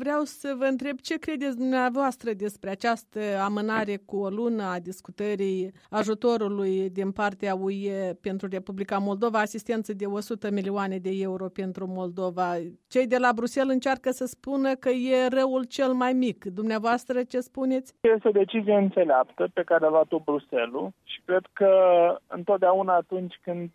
vreau să vă întreb ce credeți dumneavoastră despre această amânare cu o lună a discutării ajutorului din partea UE pentru Republica Moldova, asistență de 100 milioane de euro pentru Moldova. Cei de la Bruxelles încearcă să spună că e răul cel mai mic. Dumneavoastră ce spuneți? Este o decizie înțeleaptă pe care a luat-o Bruxelles și cred că întotdeauna atunci când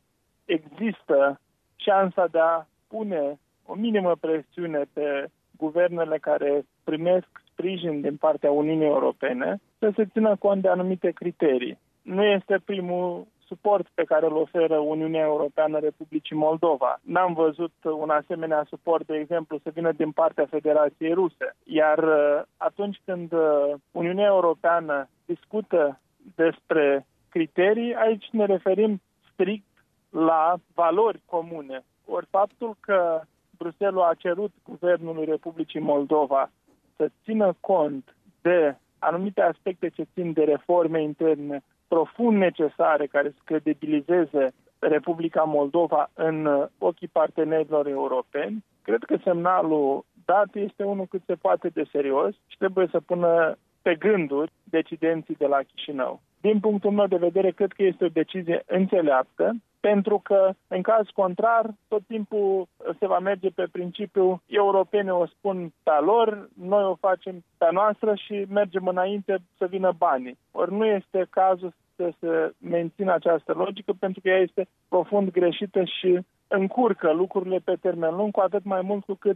există șansa de a pune o minimă presiune pe guvernele care primesc sprijin din partea Uniunii Europene, să se țină cont de anumite criterii. Nu este primul suport pe care îl oferă Uniunea Europeană Republicii Moldova. N-am văzut un asemenea suport, de exemplu, să vină din partea Federației Ruse. Iar atunci când Uniunea Europeană discută despre criterii, aici ne referim strict la valori comune. Ori faptul că Bruxelles a cerut Guvernului Republicii Moldova să țină cont de anumite aspecte ce țin de reforme interne profund necesare care să credibilizeze Republica Moldova în ochii partenerilor europeni, cred că semnalul dat este unul cât se poate de serios și trebuie să pună pe gânduri decidenții de la Chișinău. Din punctul meu de vedere, cred că este o decizie înțeleaptă, pentru că, în caz contrar, tot timpul se va merge pe principiu europenii o spun pe a lor, noi o facem pe a noastră și mergem înainte să vină banii. Ori nu este cazul să se mențină această logică, pentru că ea este profund greșită și încurcă lucrurile pe termen lung, cu atât mai mult cu cât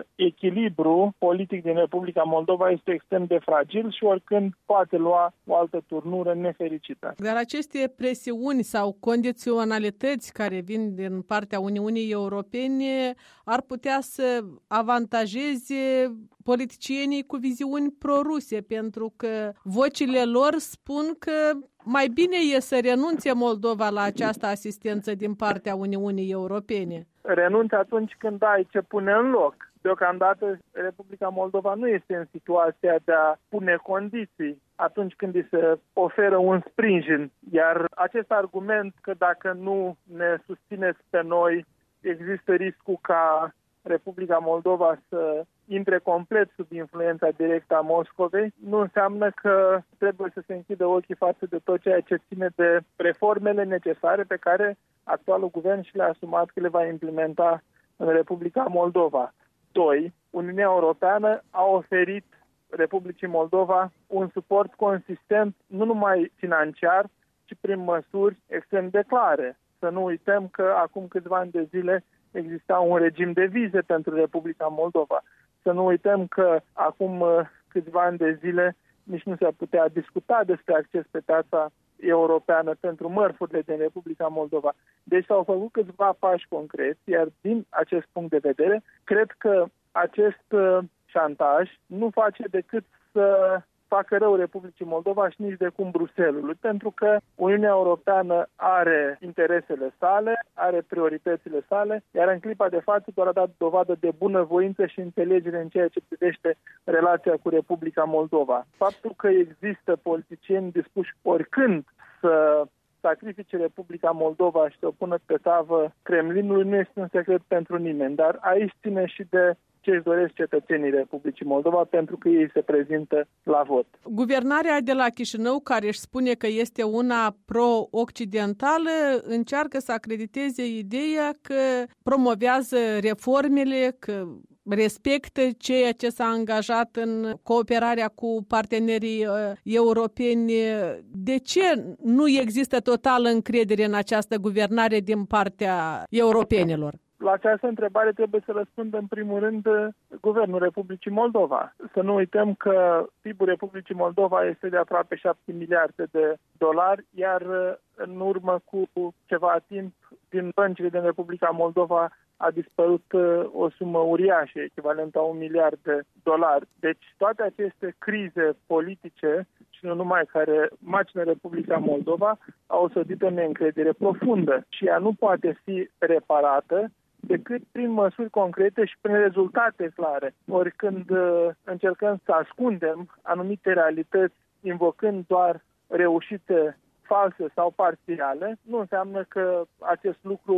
echilibru politic din Republica Moldova este extrem de fragil și oricând poate lua o altă turnură nefericită. Dar aceste presiuni sau condiționalități care vin din partea Uniunii Europene ar putea să avantajeze politicienii cu viziuni pro-ruse, pentru că vocile lor spun că mai bine e să renunțe Moldova la această asistență din partea Uniunii Europene. Renunți atunci când ai ce pune în loc. Deocamdată Republica Moldova nu este în situația de a pune condiții atunci când îi se oferă un sprijin. Iar acest argument că dacă nu ne susțineți pe noi, există riscul ca Republica Moldova să intre complet sub influența directă a Moscovei, nu înseamnă că trebuie să se închidă ochii față de tot ceea ce ține de reformele necesare pe care actualul guvern și le-a asumat că le va implementa în Republica Moldova. 2. Uniunea Europeană a oferit Republicii Moldova un suport consistent, nu numai financiar, ci prin măsuri extrem de clare. Să nu uităm că acum câțiva ani de zile exista un regim de vize pentru Republica Moldova. Să nu uităm că acum câțiva ani de zile nici nu se putea discuta despre acces pe piața europeană pentru mărfurile din Republica Moldova. Deci s-au făcut câțiva pași concreți, iar din acest punct de vedere, cred că acest șantaj nu face decât să facă rău Republicii Moldova și nici de cum Bruxellesului, pentru că Uniunea Europeană are interesele sale, are prioritățile sale, iar în clipa de față doar a dat dovadă de bunăvoință și înțelegere în ceea ce privește relația cu Republica Moldova. Faptul că există politicieni dispuși oricând să sacrifice Republica Moldova și să o pună pe tavă Kremlinului nu este un secret pentru nimeni, dar aici ține și de ce își doresc cetățenii Republicii Moldova, pentru că ei se prezintă la vot. Guvernarea de la Chișinău, care își spune că este una pro-occidentală, încearcă să acrediteze ideea că promovează reformele, că respectă ceea ce s-a angajat în cooperarea cu partenerii europeni. De ce nu există totală încredere în această guvernare din partea europenilor? La această întrebare trebuie să răspundă în primul rând Guvernul Republicii Moldova. Să nu uităm că PIB-ul Republicii Moldova este de aproape 7 miliarde de dolari, iar în urmă cu ceva timp din băncile din Republica Moldova a dispărut o sumă uriașă, echivalentă a 1 miliard de dolari. Deci toate aceste crize politice și nu numai care macină Republica Moldova au sădit o neîncredere profundă și ea nu poate fi reparată decât prin măsuri concrete și prin rezultate clare. Ori când încercăm să ascundem anumite realități invocând doar reușite false sau parțiale, nu înseamnă că acest lucru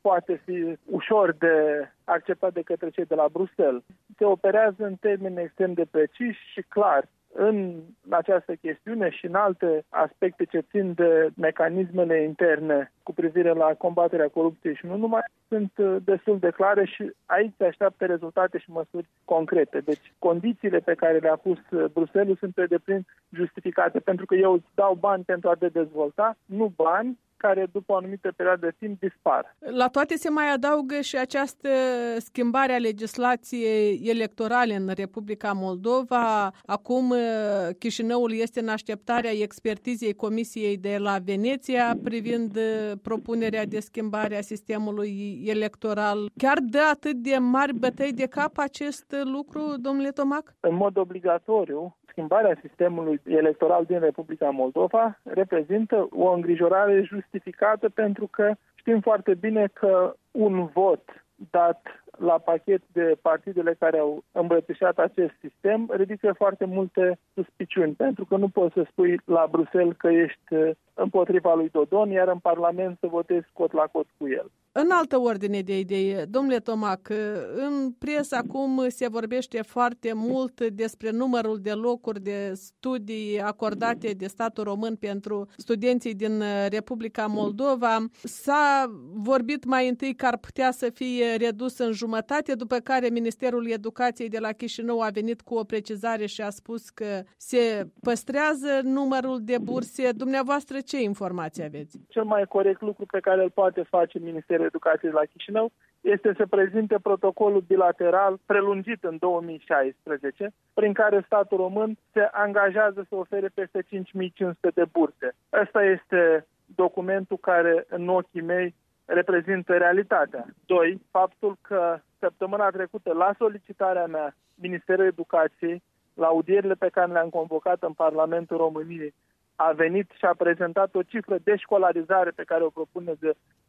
poate fi ușor de acceptat de către cei de la Bruxelles. Se operează în termeni extrem de preciși și clar în această chestiune și în alte aspecte ce țin de mecanismele interne cu privire la combaterea corupției și nu numai, sunt destul de clare și aici se așteaptă rezultate și măsuri concrete. Deci condițiile pe care le-a pus Bruxelles sunt pe deplin justificate, pentru că eu îți dau bani pentru a te dezvolta, nu bani care după o anumită perioadă de timp dispar. La toate se mai adaugă și această schimbare a legislației electorale în Republica Moldova. Acum Chișinăul este în așteptarea expertizei Comisiei de la Veneția privind propunerea de schimbare a sistemului electoral. Chiar dă atât de mari bătăi de cap acest lucru, domnule Tomac? În mod obligatoriu, schimbarea sistemului electoral din Republica Moldova reprezintă o îngrijorare justificată, pentru că știm foarte bine că un vot dat la pachet de partidele care au îmbrățișat acest sistem ridică foarte multe suspiciuni, pentru că nu poți să spui la Bruxelles că ești împotriva lui Dodon, iar în Parlament să votezi cot la cot cu el. În altă ordine de idei, domnule Tomac, în presă acum se vorbește foarte mult despre numărul de locuri de studii acordate de statul român pentru studenții din Republica Moldova. S-a vorbit mai întâi că ar putea să fie redus în jumătate, după care Ministerul Educației de la Chișinău a venit cu o precizare și a spus că se păstrează numărul de burse. Dumneavoastră, ce informații aveți? Cel mai corect lucru pe care îl poate face Ministerul Educației de la Chișinău este să prezinte protocolul bilateral prelungit în 2016, prin care statul român se angajează să ofere peste 5500 de burse. Ăsta este documentul care, în ochii mei, reprezintă realitatea. 2. Faptul că săptămâna trecută, la solicitarea mea, Ministerul Educației, la audierile pe care le-am convocat în Parlamentul României, a venit și a prezentat o cifră de școlarizare pe care o propune de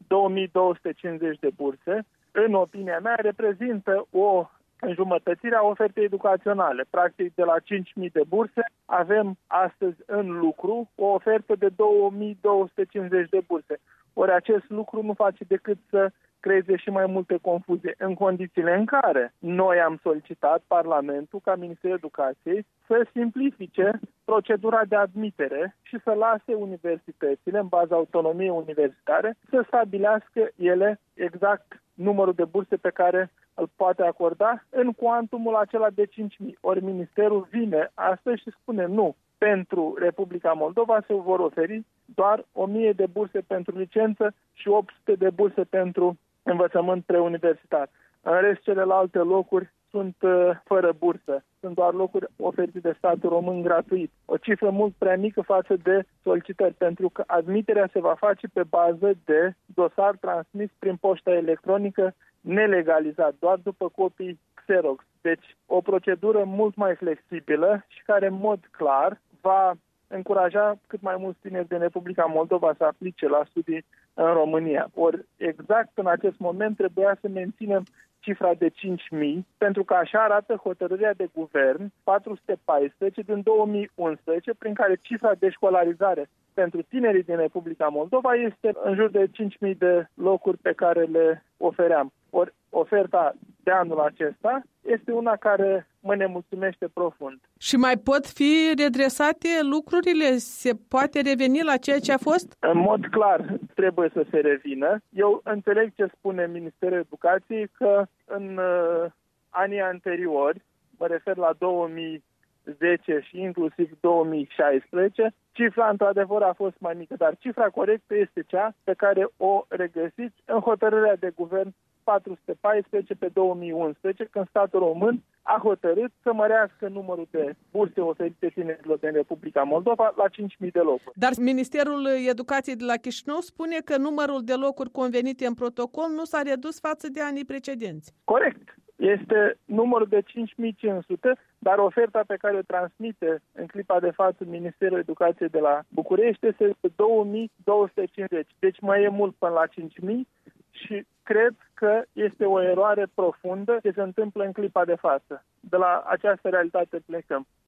2250 de burse. În opinia mea, reprezintă o înjumătățire a ofertei educaționale. Practic, de la 5000 de burse, avem astăzi în lucru o ofertă de 2250 de burse. Ori acest lucru nu face decât să creeze și mai multe confuzie, în condițiile în care noi am solicitat Parlamentul ca Ministerul Educației să simplifice procedura de admitere și să lase universitățile, în baza autonomiei universitare, să stabilească ele exact numărul de burse pe care îl poate acorda în cuantumul acela de 5.000. Ori Ministerul vine astăzi și spune nu. Pentru Republica Moldova se vor oferi doar 1000 de burse pentru licență și 800 de burse pentru învățământ preuniversitar. În rest, celelalte locuri sunt fără bursă. Sunt doar locuri oferite de statul român gratuit. O cifră mult prea mică față de solicitări, pentru că admiterea se va face pe bază de dosar transmis prin poșta electronică nelegalizat, doar după copii Xerox. Deci, o procedură mult mai flexibilă și care, în mod clar, va încuraja cât mai mulți tineri din Republica Moldova să aplice la studii în România. Ori exact în acest moment trebuia să menținem cifra de 5.000, pentru că așa arată hotărârea de guvern 414 din 2011, prin care cifra de școlarizare pentru tinerii din Republica Moldova este în jur de 5.000 de locuri pe care le ofeream. Ori oferta de anul acesta este una care mă nemulțumește profund. Și mai pot fi redresate lucrurile? Se poate reveni la ceea ce a fost? În mod clar trebuie să se revină. Eu înțeleg ce spune Ministerul Educației, că în anii anteriori, mă refer la 2010 și inclusiv 2016, cifra într-adevăr a fost mai mică, dar cifra corectă este cea pe care o regăsiți în hotărârea de guvern 414 pe 2011, când statul român a hotărât să mărească numărul de burse oferite tinerilor din Republica Moldova la 5.000 de locuri. Dar Ministerul Educației de la Chișinău spune că numărul de locuri convenite în protocol nu s-a redus față de anii precedenți. Corect. Este numărul de 5.500, dar oferta pe care o transmite în clipa de față Ministerul Educației de la București este 2.250. Deci mai e mult până la 5.000 și cred că este o eroare profundă ce se întâmplă în clipa de față. De la această realitate plecăm.